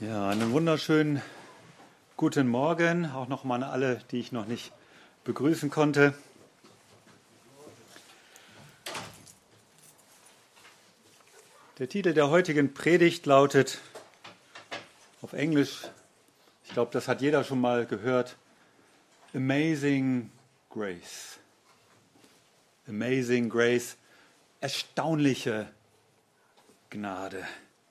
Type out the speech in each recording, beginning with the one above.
Ja, einen wunderschönen guten Morgen, auch nochmal an alle, die ich noch nicht begrüßen konnte. Der Titel der heutigen Predigt lautet auf Englisch, ich glaube, das hat jeder schon mal gehört, Amazing Grace. Amazing Grace, erstaunliche Gnade.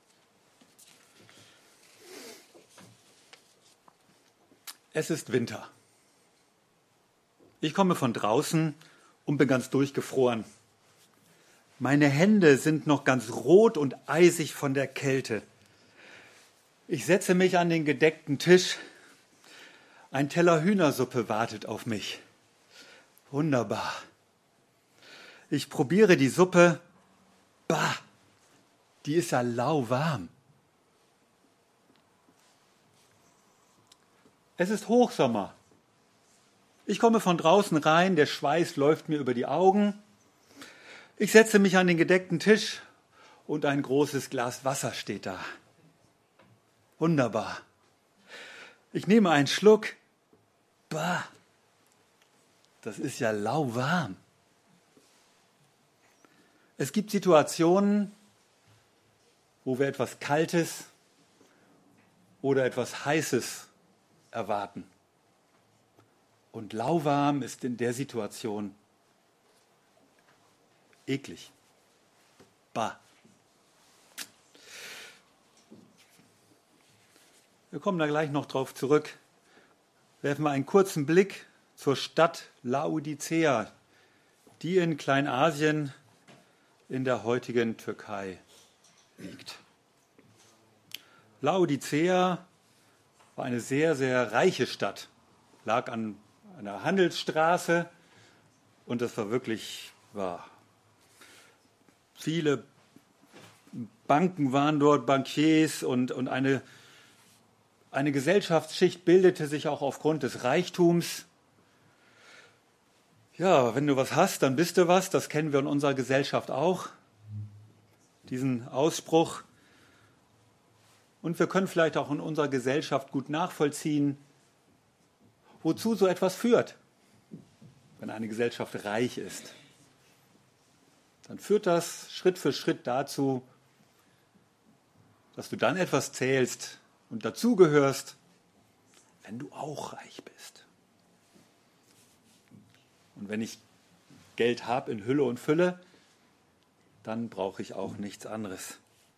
Es ist Winter. Ich komme von draußen und bin ganz durchgefroren. Meine Hände sind noch ganz rot und eisig von der Kälte. Ich setze mich an den gedeckten Tisch. Ein Teller Hühnersuppe wartet auf mich. Wunderbar. Ich probiere die Suppe. Bah, die ist ja lauwarm. Es ist Hochsommer. Ich komme von draußen rein, der Schweiß läuft mir über die Augen. Ich setze mich an den gedeckten Tisch und ein großes Glas Wasser steht da. Wunderbar. Ich nehme einen Schluck. Bah, das ist ja lauwarm. Es gibt Situationen, wo wir etwas Kaltes oder etwas Heißes erwarten. Und lauwarm ist in der Situation eklig. Bah. Wir kommen da gleich noch drauf zurück. Werfen wir einen kurzen Blick zur Stadt Laodicea, die in Kleinasien in der heutigen Türkei liegt. Laodicea war eine sehr, sehr reiche Stadt, lag an einer Handelsstraße und das war wirklich wahr. Viele Banken waren dort, Bankiers und eine Gesellschaftsschicht bildete sich auch aufgrund des Reichtums. Ja, wenn du was hast, dann bist du was, das kennen wir in unserer Gesellschaft auch, diesen Ausspruch. Und wir können vielleicht auch in unserer Gesellschaft gut nachvollziehen, wozu so etwas führt, wenn eine Gesellschaft reich ist. Dann führt das Schritt für Schritt dazu, dass du dann etwas zählst und dazugehörst, wenn du auch reich bist. Und wenn ich Geld habe in Hülle und Fülle, dann brauche ich auch nichts anderes.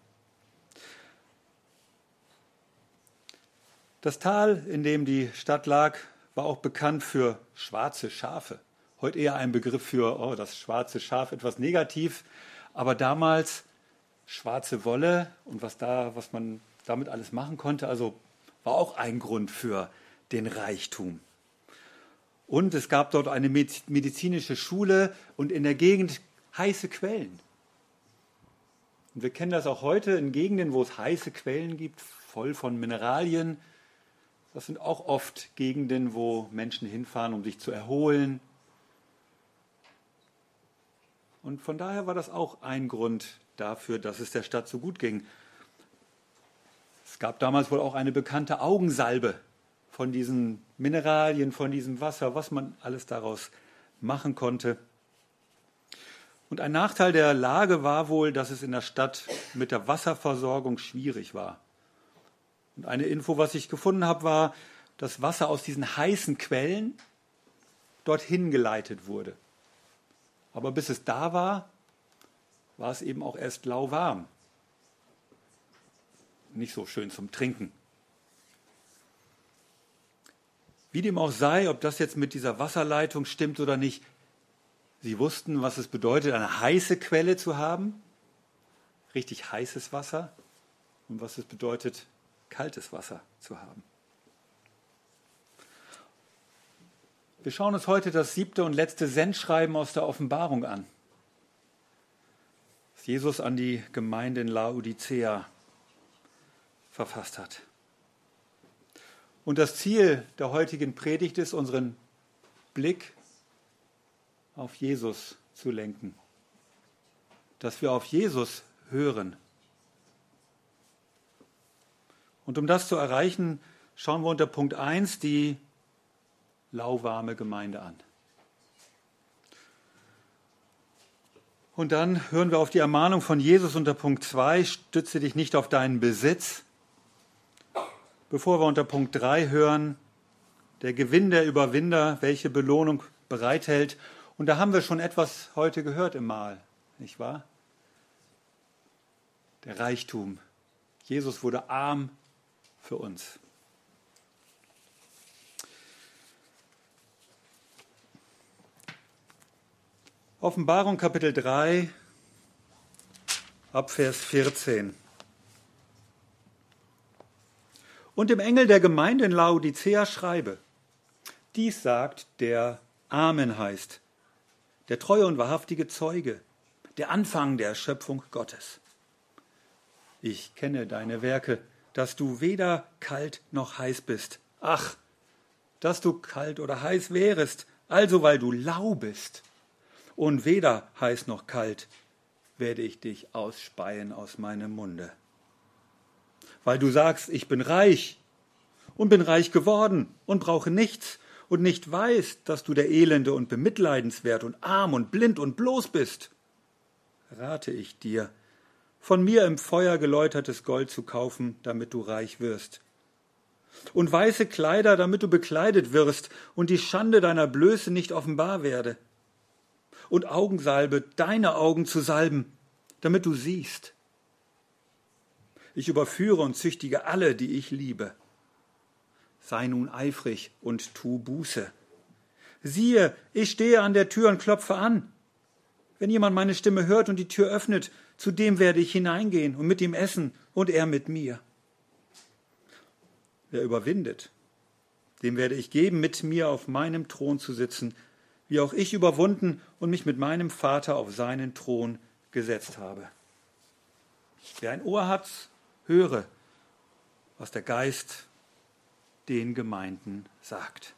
Das Tal, in dem die Stadt lag, war auch bekannt für schwarze Schafe. Heute eher ein Begriff für das schwarze Schaf, etwas negativ. Aber damals schwarze Wolle und was man damit alles machen konnte, also war auch ein Grund für den Reichtum. Und es gab dort eine medizinische Schule und in der Gegend heiße Quellen. Und wir kennen das auch heute in Gegenden, wo es heiße Quellen gibt, voll von Mineralien. Das sind auch oft Gegenden, wo Menschen hinfahren, um sich zu erholen. Und von daher war das auch ein Grund dafür, dass es der Stadt so gut ging. Es gab damals wohl auch eine bekannte Augensalbe von diesen Mineralien, von diesem Wasser, was man alles daraus machen konnte. Und ein Nachteil der Lage war wohl, dass es in der Stadt mit der Wasserversorgung schwierig war. Und eine Info, was ich gefunden habe, war, dass Wasser aus diesen heißen Quellen dorthin geleitet wurde. Aber bis es da war, war es eben auch erst lauwarm. Nicht so schön zum Trinken. Wie dem auch sei, ob das jetzt mit dieser Wasserleitung stimmt oder nicht, sie wussten, was es bedeutet, eine heiße Quelle zu haben, richtig heißes Wasser, und was es bedeutet, kaltes Wasser zu haben. Wir schauen uns heute das 7. und letzte Sendschreiben aus der Offenbarung an, das Jesus an die Gemeinde in Laodicea verfasst hat. Und das Ziel der heutigen Predigt ist, unseren Blick auf Jesus zu lenken, dass wir auf Jesus hören Und um das zu erreichen, schauen wir unter Punkt 1 die lauwarme Gemeinde an. Und dann hören wir auf die Ermahnung von Jesus unter Punkt 2, stütze dich nicht auf deinen Besitz. Bevor wir unter Punkt 3 hören, der Gewinn der Überwinder, welche Belohnung bereithält. Und da haben wir schon etwas heute gehört im Mahl, nicht wahr? Der Reichtum. Jesus wurde arm für uns. Offenbarung Kapitel 3, ab Vers 14. Und dem Engel der Gemeinde in Laodicea schreibe, dies sagt, der Amen heißt, der treue und wahrhaftige Zeuge, der Anfang der Schöpfung Gottes. Ich kenne deine Werke, dass du weder kalt noch heiß bist. Ach, dass du kalt oder heiß wärest, also weil du lau bist. Und weder heiß noch kalt werde ich dich ausspeien aus meinem Munde. Weil du sagst, ich bin reich und bin reich geworden und brauche nichts und nicht weißt, dass du der Elende und bemitleidenswert und arm und blind und bloß bist, rate ich dir, von mir im Feuer geläutertes Gold zu kaufen, damit du reich wirst. Und weiße Kleider, damit du bekleidet wirst und die Schande deiner Blöße nicht offenbar werde. Und Augensalbe, deine Augen zu salben, damit du siehst. Ich überführe und züchtige alle, die ich liebe. Sei nun eifrig und tu Buße. Siehe, ich stehe an der Tür und klopfe an. Wenn jemand meine Stimme hört und die Tür öffnet, zu dem werde ich hineingehen und mit ihm essen und er mit mir. Wer überwindet, dem werde ich geben, mit mir auf meinem Thron zu sitzen, wie auch ich überwunden und mich mit meinem Vater auf seinen Thron gesetzt habe. Wer ein Ohr hat, höre, was der Geist den Gemeinden sagt.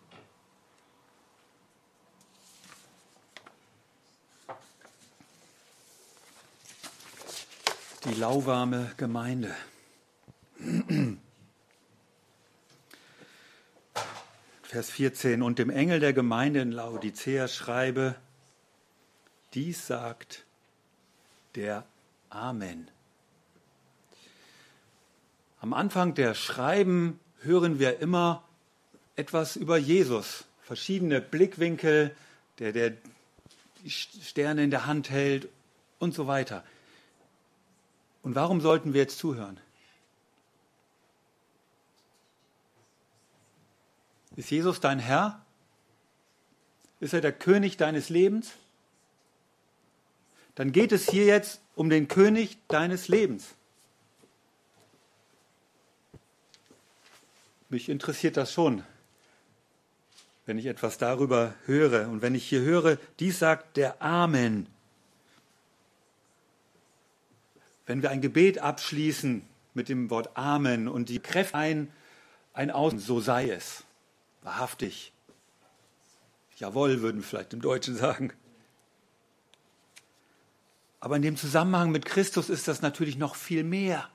Die lauwarme Gemeinde. Vers 14. Und dem Engel der Gemeinde in Laodicea schreibe, dies sagt der Amen. Am Anfang der Schreiben hören wir immer etwas über Jesus. Verschiedene Blickwinkel, der die Sterne in der Hand hält und so weiter. Und warum sollten wir jetzt zuhören? Ist Jesus dein Herr? Ist er der König deines Lebens? Dann geht es hier jetzt um den König deines Lebens. Mich interessiert das schon, wenn ich etwas darüber höre. Und wenn ich hier höre, dies sagt der Amen. Wenn wir ein Gebet abschließen mit dem Wort Amen und die Kräfte ein Außen, so sei es. Wahrhaftig. Jawohl, würden wir vielleicht im Deutschen sagen. Aber in dem Zusammenhang mit Christus ist das natürlich noch viel mehr.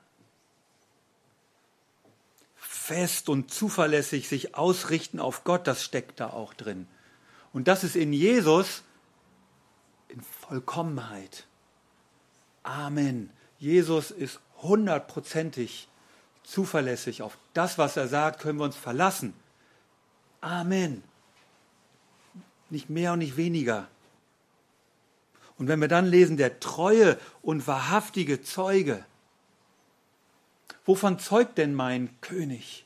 Fest und zuverlässig sich ausrichten auf Gott, das steckt da auch drin. Und das ist in Jesus in Vollkommenheit. Amen. Jesus ist 100%ig zuverlässig. Auf das, was er sagt, können wir uns verlassen. Amen. Nicht mehr und nicht weniger. Und wenn wir dann lesen, der treue und wahrhaftige Zeuge, wovon zeugt denn mein König?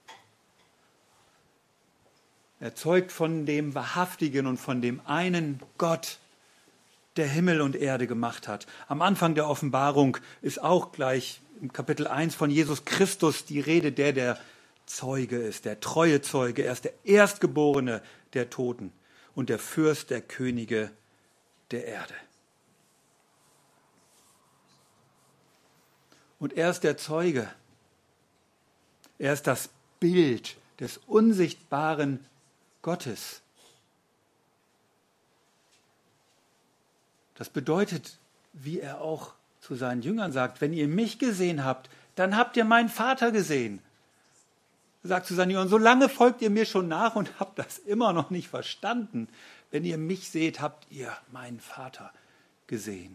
Er zeugt von dem Wahrhaftigen und von dem einen Gott, der Himmel und Erde gemacht hat. Am Anfang der Offenbarung ist auch gleich im Kapitel 1 von Jesus Christus die Rede, der Zeuge ist, der treue Zeuge. Er ist der Erstgeborene der Toten und der Fürst der Könige der Erde. Und er ist der Zeuge. Er ist das Bild des unsichtbaren Gottes. Das bedeutet, wie er auch zu seinen Jüngern sagt, wenn ihr mich gesehen habt, dann habt ihr meinen Vater gesehen. Er sagt zu seinen Jüngern, so lange folgt ihr mir schon nach und habt das immer noch nicht verstanden. Wenn ihr mich seht, habt ihr meinen Vater gesehen.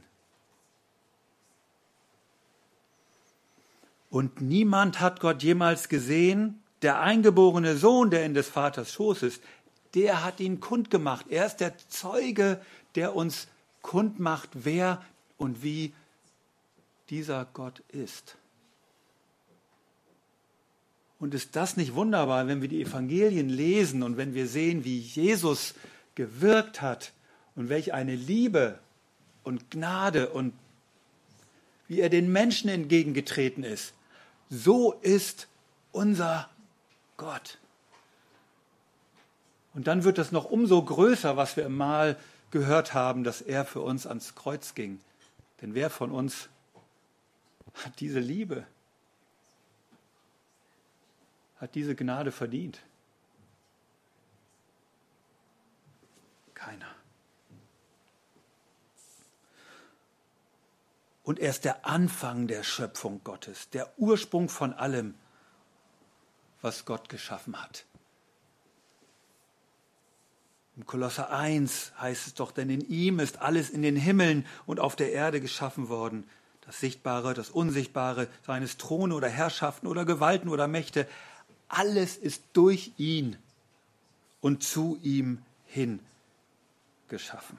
Und niemand hat Gott jemals gesehen. Der eingeborene Sohn, der in des Vaters Schoß ist, der hat ihn kundgemacht. Er ist der Zeuge, der uns kundmacht, wer und wie dieser Gott ist. Und ist das nicht wunderbar, wenn wir die Evangelien lesen und wenn wir sehen, wie Jesus gewirkt hat und welch eine Liebe und Gnade und wie er den Menschen entgegengetreten ist. So ist unser Gott. Und dann wird es noch umso größer, was wir im Mal gehört haben, dass er für uns ans Kreuz ging. Denn wer von uns hat diese Liebe, hat diese Gnade verdient? Keiner. Und er ist der Anfang der Schöpfung Gottes, der Ursprung von allem, was Gott geschaffen hat. Im Kolosser 1 heißt es doch, denn in ihm ist alles in den Himmeln und auf der Erde geschaffen worden. Das Sichtbare, das Unsichtbare, seien es Throne oder Herrschaften oder Gewalten oder Mächte. Alles ist durch ihn und zu ihm hin geschaffen.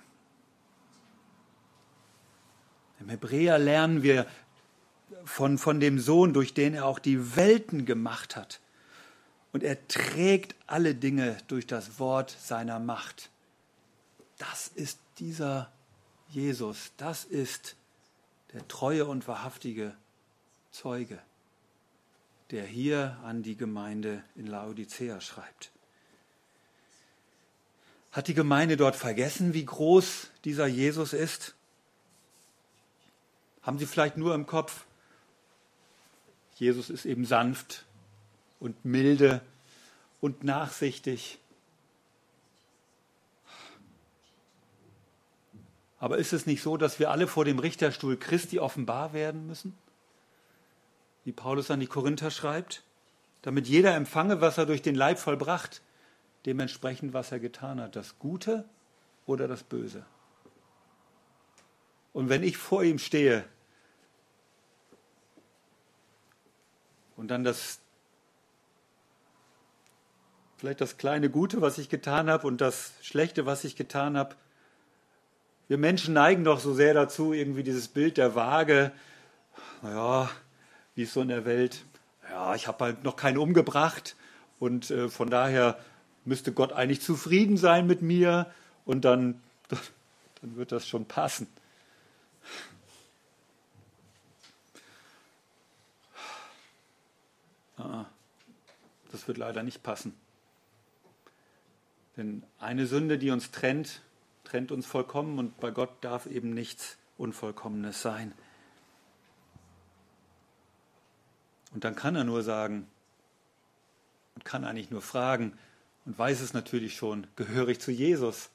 Im Hebräer lernen wir von dem Sohn, durch den er auch die Welten gemacht hat. Und er trägt alle Dinge durch das Wort seiner Macht. Das ist dieser Jesus. Das ist der treue und wahrhaftige Zeuge, der hier an die Gemeinde in Laodicea schreibt. Hat die Gemeinde dort vergessen, wie groß dieser Jesus ist? Haben sie vielleicht nur im Kopf, Jesus ist eben sanft und milde und nachsichtig. Aber ist es nicht so, dass wir alle vor dem Richterstuhl Christi offenbar werden müssen? Wie Paulus an die Korinther schreibt, damit jeder empfange, was er durch den Leib vollbracht, dementsprechend, was er getan hat, das Gute oder das Böse. Und wenn ich vor ihm stehe und dann vielleicht das kleine Gute, was ich getan habe und das Schlechte, was ich getan habe, wir Menschen neigen doch so sehr dazu, irgendwie dieses Bild der Waage, naja, wie ist so in der Welt, ja, ich habe halt noch keinen umgebracht und von daher müsste Gott eigentlich zufrieden sein mit mir und dann wird das schon passen. Das wird leider nicht passen. Denn eine Sünde, die uns trennt uns vollkommen und bei Gott darf eben nichts Unvollkommenes sein. Und dann kann er nur sagen und kann eigentlich nur fragen und weiß es natürlich schon, gehöre ich zu Jesus?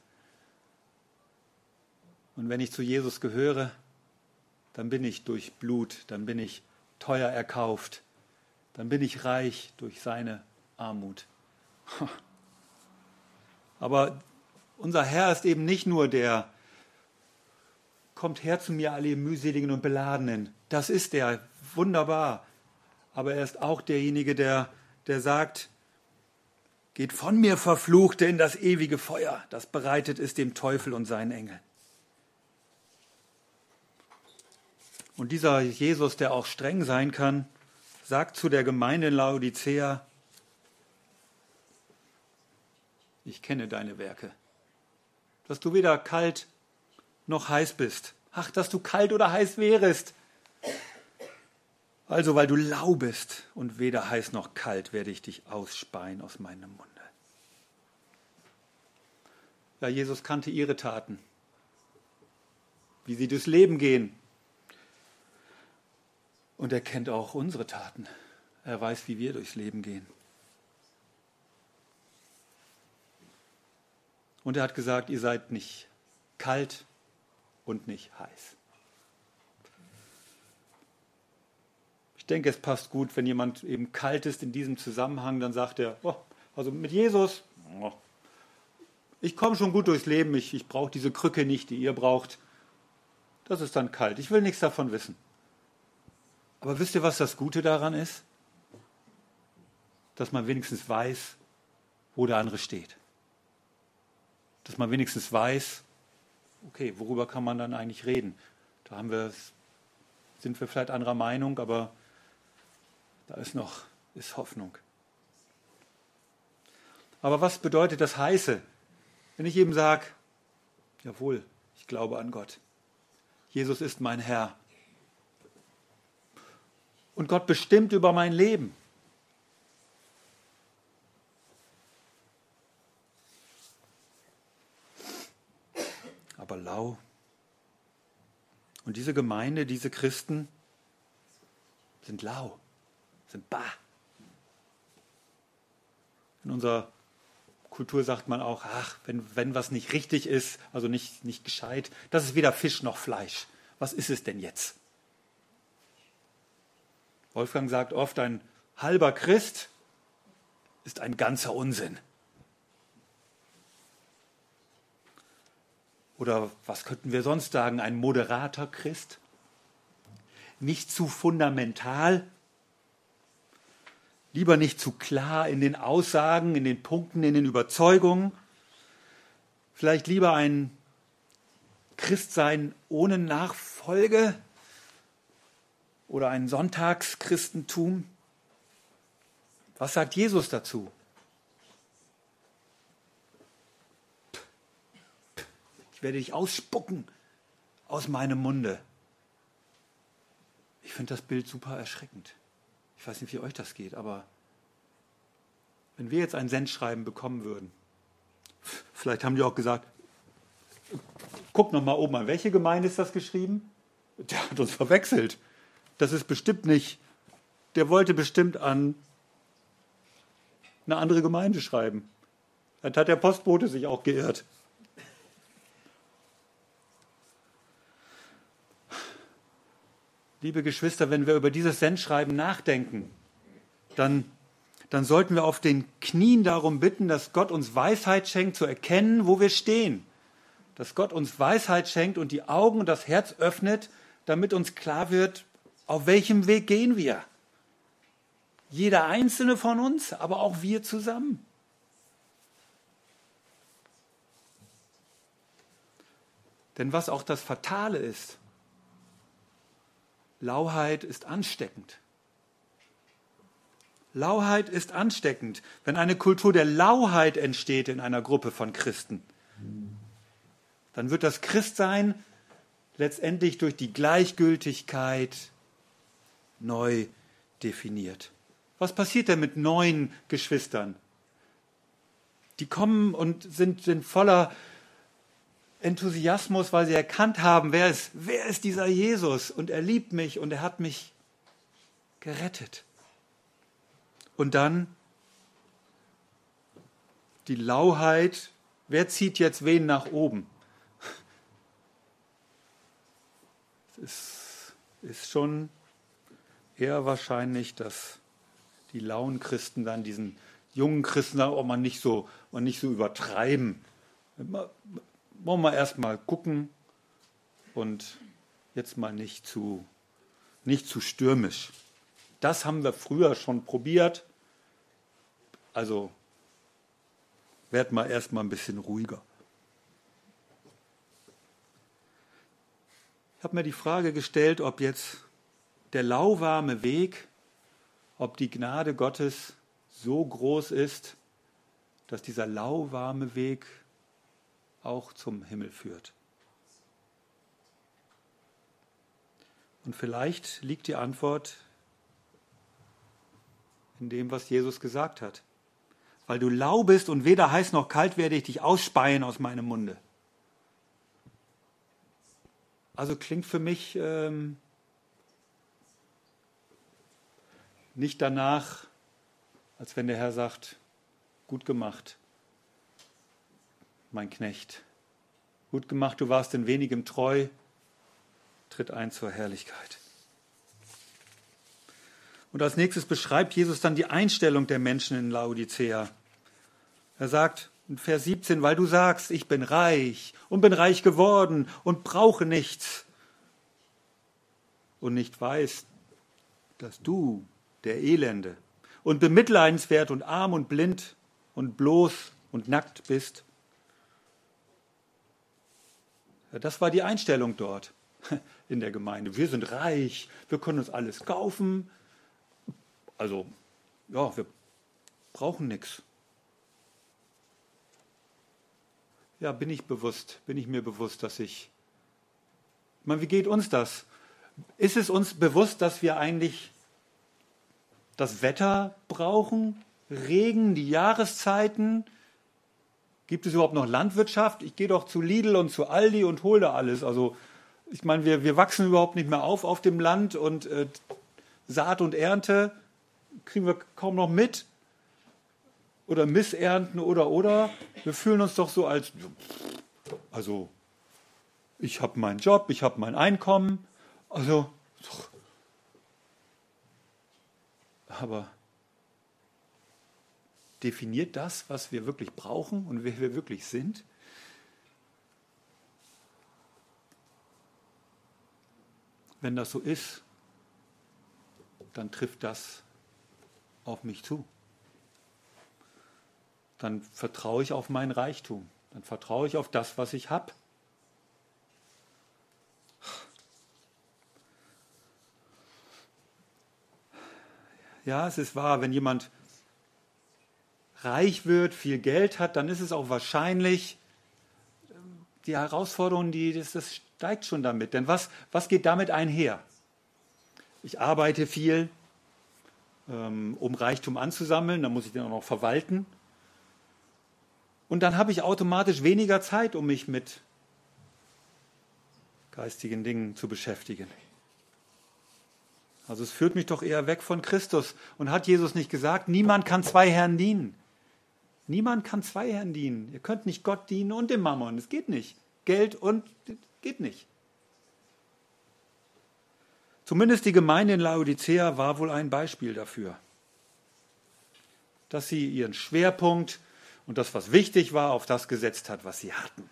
Und wenn ich zu Jesus gehöre, dann bin ich durch Blut, dann bin ich teuer erkauft, dann bin ich reich durch seine Armut. Aber unser Herr ist eben nicht nur der, kommt her zu mir, alle ihr mühseligen und beladenen. Das ist er, wunderbar. Aber er ist auch derjenige, der sagt, geht von mir, Verfluchte, in das ewige Feuer, das bereitet ist dem Teufel und seinen Engeln. Und dieser Jesus, der auch streng sein kann, sagt zu der Gemeinde in Laodicea, ich kenne deine Werke, dass du weder kalt noch heiß bist. Ach, dass du kalt oder heiß wärest. Also, weil du lau bist und weder heiß noch kalt, werde ich dich ausspeien aus meinem Munde. Ja, Jesus kannte ihre Taten, wie sie durchs Leben gehen. Und er kennt auch unsere Taten. Er weiß, wie wir durchs Leben gehen. Und er hat gesagt, ihr seid nicht kalt und nicht heiß. Ich denke, es passt gut, wenn jemand eben kalt ist in diesem Zusammenhang, dann sagt er, oh, also mit Jesus, oh, ich komme schon gut durchs Leben, ich brauche diese Krücke nicht, die ihr braucht. Das ist dann kalt. Ich will nichts davon wissen. Aber wisst ihr, was das Gute daran ist? Dass man wenigstens weiß, wo der andere steht. Dass man wenigstens weiß, okay, worüber kann man dann eigentlich reden? Da sind wir vielleicht anderer Meinung, aber da ist Hoffnung. Aber was bedeutet das Heiße? Wenn ich eben sage, jawohl, ich glaube an Gott. Jesus ist mein Herr. Und Gott bestimmt über mein Leben. Aber lau. Und diese Gemeinde, diese Christen sind lau, sind bar. In unserer Kultur sagt man auch, ach, wenn was nicht richtig ist, also nicht gescheit, das ist weder Fisch noch Fleisch. Was ist es denn jetzt? Wolfgang sagt oft, ein halber Christ ist ein ganzer Unsinn. Oder was könnten wir sonst sagen? Ein moderater Christ? Nicht zu fundamental? Lieber nicht zu klar in den Aussagen, in den Punkten, in den Überzeugungen? Vielleicht lieber ein Christsein ohne Nachfolge? Oder ein Sonntagschristentum? Was sagt Jesus dazu? Ich werde dich ausspucken aus meinem Munde. Ich finde das Bild super erschreckend. Ich weiß nicht, wie euch das geht, aber wenn wir jetzt ein Sendschreiben bekommen würden, vielleicht haben die auch gesagt, guck noch mal oben an, welche Gemeinde ist das geschrieben? Der hat uns verwechselt. Das ist bestimmt nicht, der wollte bestimmt an eine andere Gemeinde schreiben. Dann hat der Postbote sich auch geirrt. Liebe Geschwister, wenn wir über dieses Sendschreiben nachdenken, dann sollten wir auf den Knien darum bitten, dass Gott uns Weisheit schenkt, zu erkennen, wo wir stehen. Dass Gott uns Weisheit schenkt und die Augen und das Herz öffnet, damit uns klar wird, auf welchem Weg gehen wir. Jeder Einzelne von uns, aber auch wir zusammen. Denn was auch das Fatale ist, Lauheit ist ansteckend. Lauheit ist ansteckend. Wenn eine Kultur der Lauheit entsteht in einer Gruppe von Christen, dann wird das Christsein letztendlich durch die Gleichgültigkeit neu definiert. Was passiert denn mit neuen Geschwistern? Die kommen und sind voller Enthusiasmus, weil sie erkannt haben, wer ist dieser Jesus? Und er liebt mich und er hat mich gerettet. Und dann die Lauheit, wer zieht jetzt wen nach oben? Es ist schon eher wahrscheinlich, dass die lauen Christen dann diesen jungen Christen sagen, oh, man nicht so übertreiben. Wollen wir erst mal gucken und jetzt mal nicht zu stürmisch. Das haben wir früher schon probiert. Also werd mal erst mal ein bisschen ruhiger. Ich habe mir die Frage gestellt, ob jetzt der lauwarme Weg, ob die Gnade Gottes so groß ist, dass dieser lauwarme Weg auch zum Himmel führt. Und vielleicht liegt die Antwort in dem, was Jesus gesagt hat. Weil du lau bist und weder heiß noch kalt, werde ich dich ausspeien aus meinem Munde. Also klingt für mich nicht danach, als wenn der Herr sagt, gut gemacht, mein Knecht. Gut gemacht, du warst in wenigem treu, tritt ein zur Herrlichkeit. Und als nächstes beschreibt Jesus dann die Einstellung der Menschen in Laodicea. Er sagt in Vers 17, weil du sagst, ich bin reich und bin reich geworden und brauche nichts und nicht weißt, dass du, der Elende, und bemitleidenswert und arm und blind und bloß und nackt bist. Ja, das war die Einstellung dort in der Gemeinde. Wir sind reich, wir können uns alles kaufen. Also, ja, wir brauchen nichts. Ja, bin ich mir bewusst, dass ich meine, wie geht uns das? Ist es uns bewusst, dass wir eigentlich das Wetter brauchen? Regen, die Jahreszeiten? Gibt es überhaupt noch Landwirtschaft? Ich gehe doch zu Lidl und zu Aldi und hole da alles. Also ich meine, wir wachsen überhaupt nicht mehr auf dem Land und Saat und Ernte kriegen wir kaum noch mit. Oder Missernten oder. Wir fühlen uns doch so also ich habe meinen Job, ich habe mein Einkommen. Also, aber definiert das, was wir wirklich brauchen und wer wir wirklich sind? Wenn das so ist, dann trifft das auf mich zu. Dann vertraue ich auf meinen Reichtum. Dann vertraue ich auf das, was ich habe. Ja, es ist wahr, wenn jemand reich wird, viel Geld hat, dann ist es auch wahrscheinlich, die Herausforderung, das steigt schon damit. Denn was geht damit einher? Ich arbeite viel, um Reichtum anzusammeln, dann muss ich den auch noch verwalten. Und dann habe ich automatisch weniger Zeit, um mich mit geistigen Dingen zu beschäftigen. Also es führt mich doch eher weg von Christus. Und hat Jesus nicht gesagt, niemand kann zwei Herren dienen? Niemand kann zwei Herren dienen. Ihr könnt nicht Gott dienen und dem Mammon. Das geht nicht. Geld und geht nicht. Zumindest die Gemeinde in Laodicea war wohl ein Beispiel dafür, dass sie ihren Schwerpunkt und das, was wichtig war, auf das gesetzt hat, was sie hatten.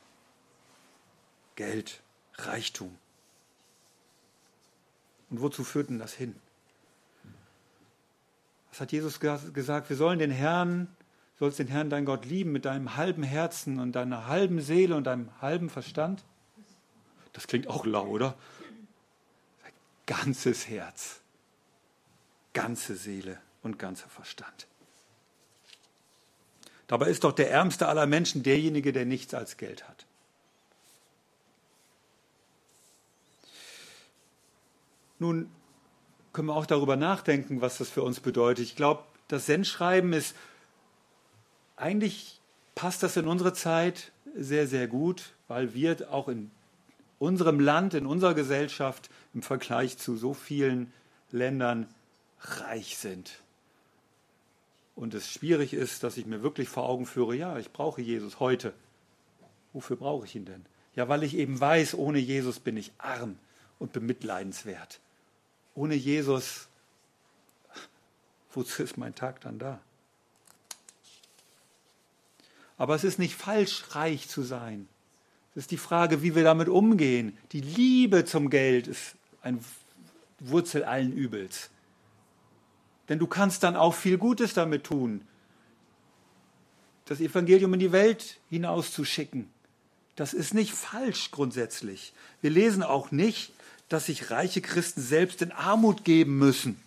Geld, Reichtum. Und wozu führt denn das hin? Was hat Jesus gesagt? Wir sollen sollst den Herrn, dein Gott, lieben mit deinem halben Herzen und deiner halben Seele und deinem halben Verstand. Das klingt auch lau, oder? Ganzes Herz, ganze Seele und ganzer Verstand. Dabei ist doch der ärmste aller Menschen derjenige, der nichts als Geld hat. Nun können wir auch darüber nachdenken, was das für uns bedeutet. Ich glaube, das Sendschreiben eigentlich passt das in unsere Zeit sehr, sehr gut, weil wir auch in unserem Land, in unserer Gesellschaft im Vergleich zu so vielen Ländern reich sind. Und es schwierig ist, dass ich mir wirklich vor Augen führe, ja, ich brauche Jesus heute. Wofür brauche ich ihn denn? Ja, weil ich eben weiß, ohne Jesus bin ich arm und bemitleidenswert. Ohne Jesus, wozu ist mein Tag dann da? Aber es ist nicht falsch, reich zu sein. Es ist die Frage, wie wir damit umgehen. Die Liebe zum Geld ist eine Wurzel allen Übels. Denn du kannst dann auch viel Gutes damit tun. Das Evangelium in die Welt hinauszuschicken. Das ist nicht falsch grundsätzlich. Wir lesen auch nicht, dass sich reiche Christen selbst in Armut geben müssen.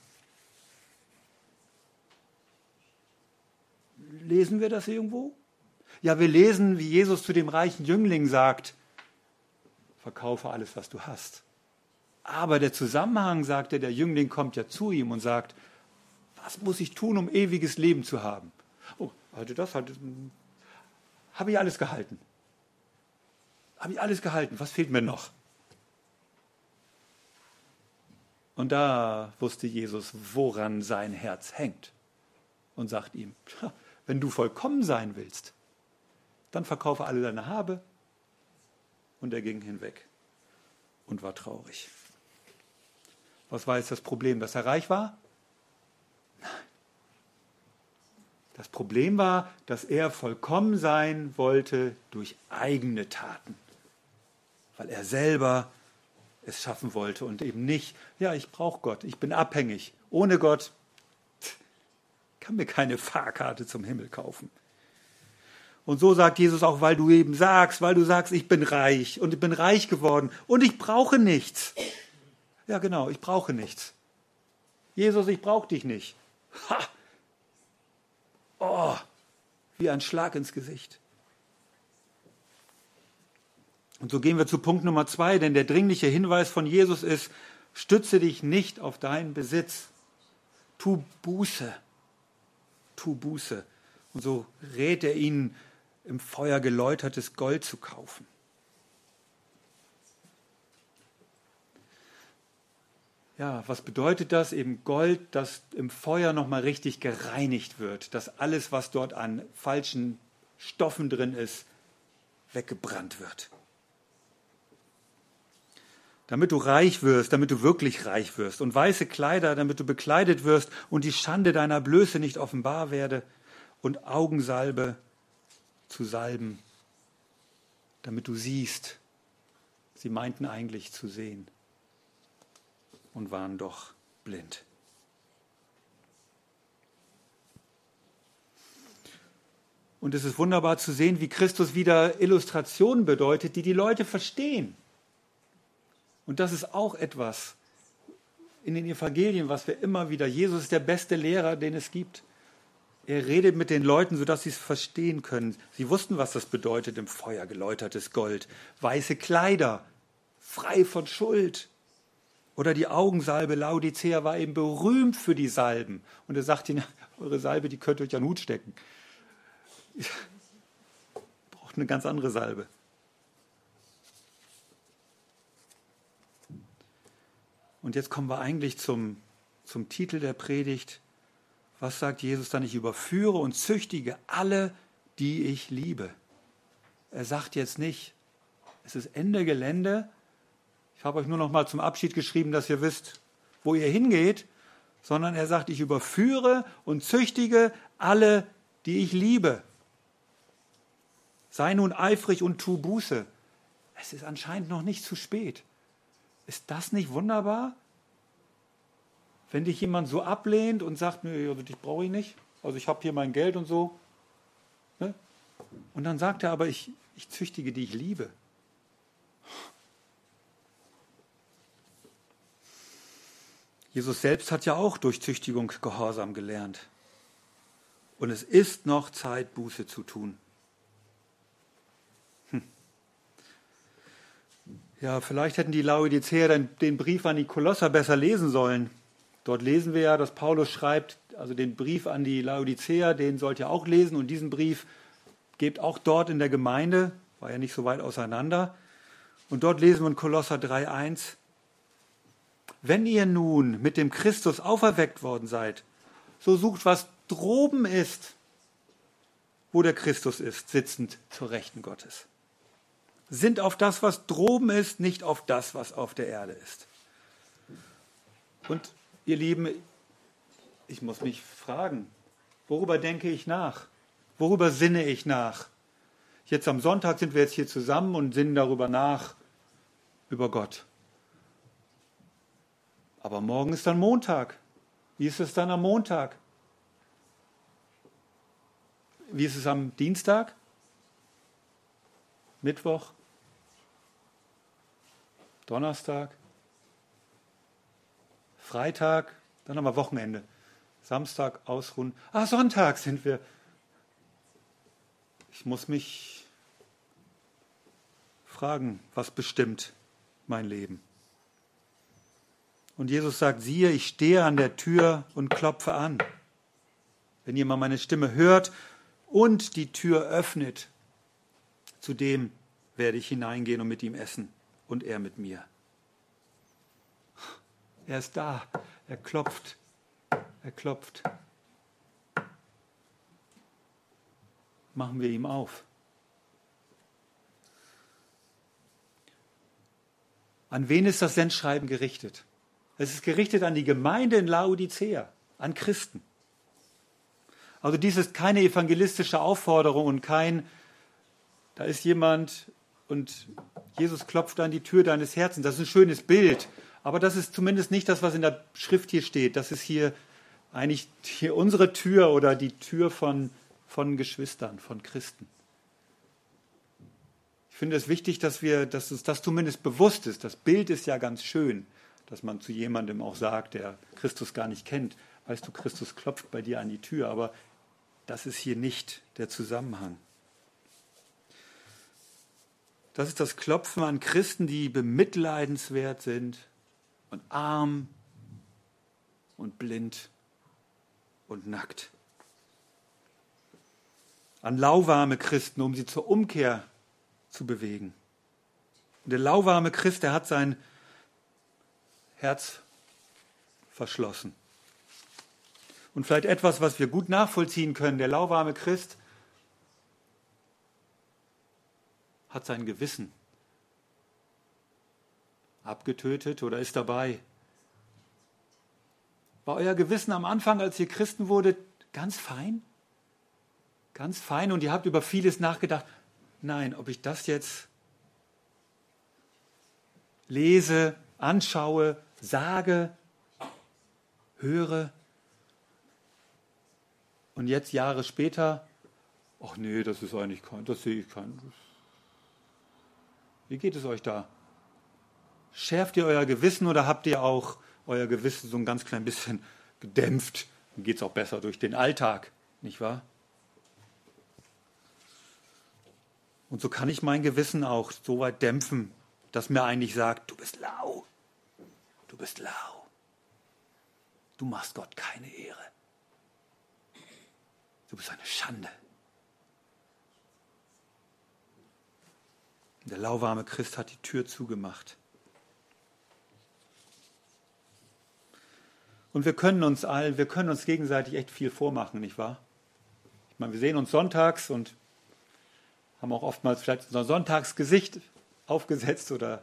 Lesen wir das irgendwo? Ja, wir lesen, wie Jesus zu dem reichen Jüngling sagt, verkaufe alles, was du hast. Aber der Zusammenhang, sagt er, der Jüngling kommt ja zu ihm und sagt, was muss ich tun, um ewiges Leben zu haben? Oh, habe ich alles gehalten. Habe ich alles gehalten, was fehlt mir noch? Und da wusste Jesus, woran sein Herz hängt und sagt ihm, wenn du vollkommen sein willst, dann verkaufe alle deine Habe. Und er ging hinweg und war traurig. Was war jetzt das Problem, dass er reich war? Das Problem war, dass er vollkommen sein wollte durch eigene Taten, weil er selber es schaffen wollte und eben nicht, ja, ich brauche Gott, ich bin abhängig. Ohne Gott kann mir keine Fahrkarte zum Himmel kaufen. Und so sagt Jesus auch, weil du sagst, ich bin reich und ich bin reich geworden und ich brauche nichts. Ja, genau, ich brauche nichts. Jesus, ich brauche dich nicht. Ha! Oh, wie ein Schlag ins Gesicht. Und so gehen wir zu Punkt Nummer 2, denn der dringliche Hinweis von Jesus ist, stütze dich nicht auf deinen Besitz. Tu Buße. Tu Buße. Und so rät er ihnen, im Feuer geläutertes Gold zu kaufen. Ja, was bedeutet das? Eben Gold, das im Feuer nochmal richtig gereinigt wird, dass alles, was dort an falschen Stoffen drin ist, weggebrannt wird. Damit du reich wirst, damit du wirklich reich wirst und weiße Kleider, damit du bekleidet wirst und die Schande deiner Blöße nicht offenbar werde und Augensalbe zu salben, damit du siehst. Sie meinten eigentlich zu sehen und waren doch blind. Und es ist wunderbar zu sehen, wie Christus wieder Illustrationen bedeutet, die Leute verstehen. Und das ist auch etwas in den Evangelien, was wir immer wieder, Jesus ist der beste Lehrer, den es gibt. Er redet mit den Leuten, sodass sie es verstehen können. Sie wussten, was das bedeutet, im Feuer geläutertes Gold, weiße Kleider, frei von Schuld. Oder die Augensalbe, Laodicea war eben berühmt für die Salben. Und er sagt ihnen, eure Salbe, die könnt ihr euch an den Hut stecken. Ihr braucht eine ganz andere Salbe. Und jetzt kommen wir eigentlich zum Titel der Predigt. Was sagt Jesus dann? Ich überführe und züchtige alle, die ich liebe. Er sagt jetzt nicht, es ist Ende Gelände. Ich habe euch nur noch mal zum Abschied geschrieben, dass ihr wisst, wo ihr hingeht. Sondern er sagt, ich überführe und züchtige alle, die ich liebe. Sei nun eifrig und tu Buße. Es ist anscheinend noch nicht zu spät. Ist das nicht wunderbar? Wenn dich jemand so ablehnt und sagt, nö, also dich brauche ich nicht, also ich habe hier mein Geld und so. Ne? Und dann sagt er aber, ich züchtige die ich liebe. Jesus selbst hat ja auch durch Züchtigung Gehorsam gelernt. Und es ist noch Zeit, Buße zu tun. Ja, vielleicht hätten die Laodiceer den Brief an die Kolosser besser lesen sollen. Dort lesen wir ja, dass Paulus schreibt, also den Brief an die Laodiceer, den sollt ihr auch lesen. Und diesen Brief gebt auch dort in der Gemeinde, war ja nicht so weit auseinander. Und dort lesen wir in Kolosser 3,1, wenn ihr nun mit dem Christus auferweckt worden seid, so sucht, was droben ist, wo der Christus ist, sitzend zur Rechten Gottes. Sind auf das, was droben ist, nicht auf das, was auf der Erde ist. Und ihr Lieben, ich muss mich fragen, worüber denke ich nach? Worüber sinne ich nach? Jetzt am Sonntag sind wir jetzt hier zusammen und sinnen darüber nach, über Gott. Aber morgen ist dann Montag. Wie ist es dann am Montag? Wie ist es am Dienstag? Mittwoch? Donnerstag? Freitag? Dann haben wir Wochenende. Samstag ausruhen. Sonntag sind wir. Ich muss mich fragen, was bestimmt mein Leben? Und Jesus sagt, siehe, ich stehe an der Tür und klopfe an. Wenn jemand meine Stimme hört und die Tür öffnet, zu dem werde ich hineingehen und mit ihm essen und er mit mir. Er ist da, er klopft, er klopft. Machen wir ihm auf. An wen ist das Sendschreiben gerichtet? Es ist gerichtet an die Gemeinde in Laodicea, an Christen. Also dies ist keine evangelistische Aufforderung und da ist jemand und Jesus klopft an die Tür deines Herzens. Das ist ein schönes Bild, aber das ist zumindest nicht das, was in der Schrift hier steht. Das ist hier eigentlich unsere Tür oder die Tür von Geschwistern, von Christen. Ich finde es wichtig, dass uns das zumindest bewusst ist. Das Bild ist ja ganz schön, dass man zu jemandem auch sagt, der Christus gar nicht kennt. Weißt du, Christus klopft bei dir an die Tür, aber das ist hier nicht der Zusammenhang. Das ist das Klopfen an Christen, die bemitleidenswert sind und arm und blind und nackt. An lauwarme Christen, um sie zur Umkehr zu bewegen. Und der lauwarme Christ, der hat sein Herz verschlossen. Und vielleicht etwas, was wir gut nachvollziehen können, der lauwarme Christ hat sein Gewissen abgetötet oder ist dabei. War euer Gewissen am Anfang, als ihr Christen wurdet, ganz fein? Ganz fein und ihr habt über vieles nachgedacht. Nein, ob ich das jetzt lese, anschaue, sage, höre und jetzt Jahre später, ach nee, das ist eigentlich das sehe ich kein. Wie geht es euch da? Schärft ihr euer Gewissen oder habt ihr auch euer Gewissen so ein ganz klein bisschen gedämpft? Dann geht es auch besser durch den Alltag, nicht wahr? Und so kann ich mein Gewissen auch so weit dämpfen, dass mir eigentlich sagt, du bist lau, du bist lau, du machst Gott keine Ehre, du bist eine Schande. Der lauwarme Christ hat die Tür zugemacht. Und wir können uns gegenseitig echt viel vormachen, nicht wahr? Ich meine, wir sehen uns sonntags und haben auch oftmals vielleicht unser Sonntagsgesicht aufgesetzt und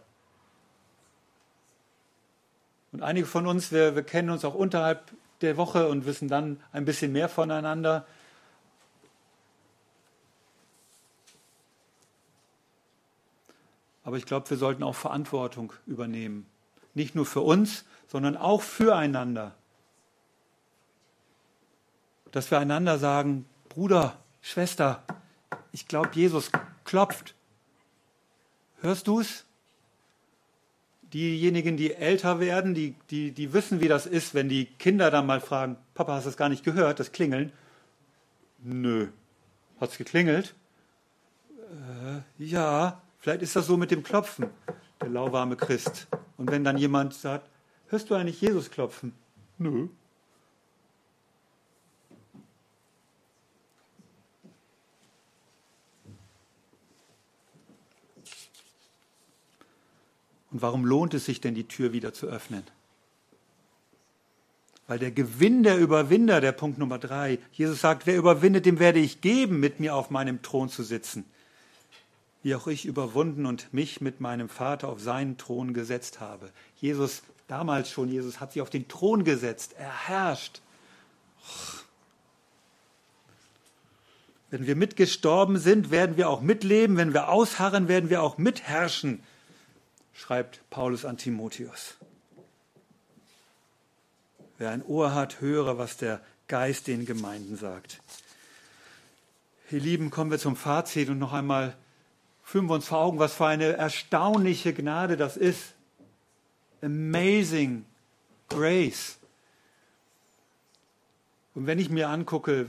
einige von uns, wir kennen uns auch unterhalb der Woche und wissen dann ein bisschen mehr voneinander. Aber ich glaube, wir sollten auch Verantwortung übernehmen. Nicht nur für uns, sondern auch füreinander. Dass wir einander sagen, Bruder, Schwester, ich glaube, Jesus klopft. Hörst du es? Diejenigen, die älter werden, die wissen, wie das ist, wenn die Kinder dann mal fragen, Papa, hast du das gar nicht gehört, das Klingeln? Nö. Hat es geklingelt? Ja. Vielleicht ist das so mit dem Klopfen, der lauwarme Christ. Und wenn dann jemand sagt, hörst du eigentlich Jesus klopfen? Nö. Und warum lohnt es sich denn, die Tür wieder zu öffnen? Weil der Gewinn der Überwinder, der Punkt Nummer 3, Jesus sagt, wer überwindet, dem werde ich geben, mit mir auf meinem Thron zu sitzen. Wie auch ich überwunden und mich mit meinem Vater auf seinen Thron gesetzt habe. Jesus hat sich auf den Thron gesetzt. Er herrscht. Wenn wir mitgestorben sind, werden wir auch mitleben. Wenn wir ausharren, werden wir auch mitherrschen, schreibt Paulus an Timotheus. Wer ein Ohr hat, höre, was der Geist den Gemeinden sagt. Ihr Lieben, kommen wir zum Fazit und noch einmal führen wir uns vor Augen, was für eine erstaunliche Gnade das ist. Amazing Grace. Und wenn ich mir angucke,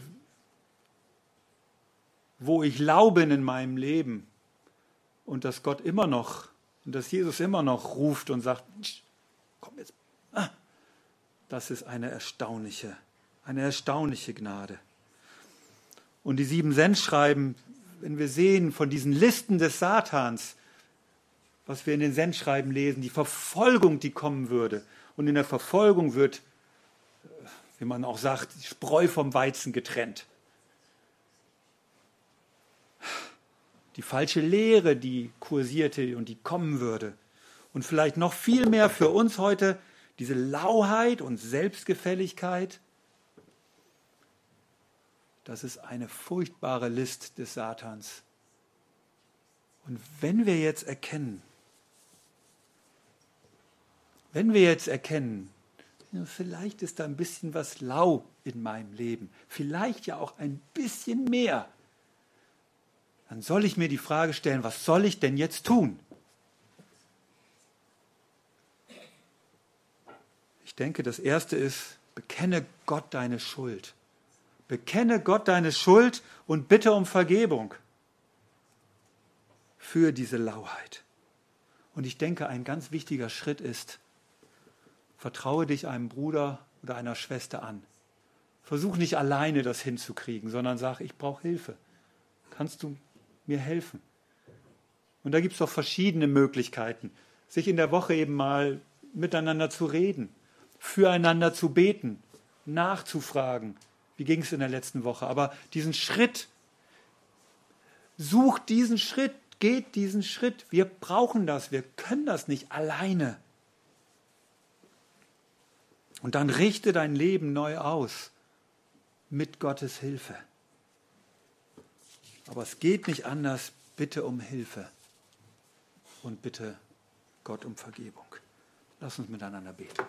wo ich lau bin in meinem Leben und dass Gott immer noch und dass Jesus immer noch ruft und sagt, komm jetzt. Das ist eine erstaunliche Gnade. Und die 7 Sendschreiben, wenn wir sehen von diesen Listen des Satans, was wir in den Sendschreiben lesen, die Verfolgung, die kommen würde. Und in der Verfolgung wird, wie man auch sagt, die Spreu vom Weizen getrennt. Die falsche Lehre, die kursierte und die kommen würde. Und vielleicht noch viel mehr für uns heute, diese Lauheit und Selbstgefälligkeit. das ist eine furchtbare List des Satans. Und wenn wir jetzt erkennen, vielleicht ist da ein bisschen was lau in meinem Leben, vielleicht ja auch ein bisschen mehr, dann soll ich mir die Frage stellen, was soll ich denn jetzt tun? Ich denke, das Erste ist, bekenne Gott deine Schuld. Bekenne Gott deine Schuld und bitte um Vergebung für diese Lauheit. Und ich denke, ein ganz wichtiger Schritt ist, vertraue dich einem Bruder oder einer Schwester an. Versuch nicht alleine das hinzukriegen, sondern sag, ich brauche Hilfe. Kannst du mir helfen? Und da gibt es doch verschiedene Möglichkeiten, sich in der Woche eben mal miteinander zu reden, füreinander zu beten, nachzufragen, wie ging es in der letzten Woche. Aber diesen Schritt, such diesen Schritt, geht diesen Schritt. Wir brauchen das, wir können das nicht alleine. Und dann richte dein Leben neu aus mit Gottes Hilfe. Aber es geht nicht anders. Bitte um Hilfe und bitte Gott um Vergebung. Lass uns miteinander beten.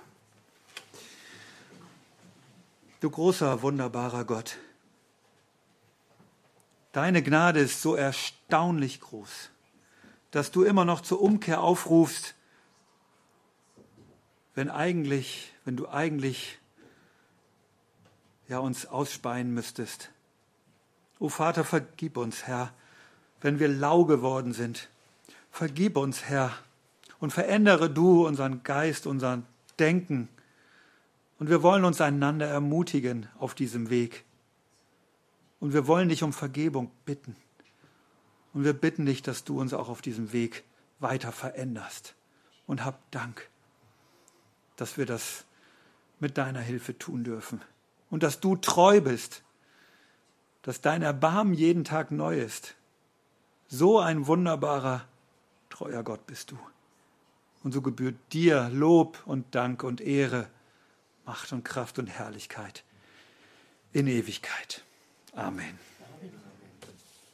Du großer, wunderbarer Gott, deine Gnade ist so erstaunlich groß, dass du immer noch zur Umkehr aufrufst, wenn du eigentlich uns ausspeien müsstest. O Vater, vergib uns, Herr, wenn wir lau geworden sind. Vergib uns, Herr, und verändere du unseren Geist, unser Denken. Und wir wollen uns einander ermutigen auf diesem Weg. Und wir wollen dich um Vergebung bitten. Und wir bitten dich, dass du uns auch auf diesem Weg weiter veränderst. Und hab Dank, dass wir das mit deiner Hilfe tun dürfen. Und dass du treu bist, dass dein Erbarmen jeden Tag neu ist. So ein wunderbarer, treuer Gott bist du. Und so gebührt dir Lob und Dank und Ehre, Macht und Kraft und Herrlichkeit in Ewigkeit. Amen.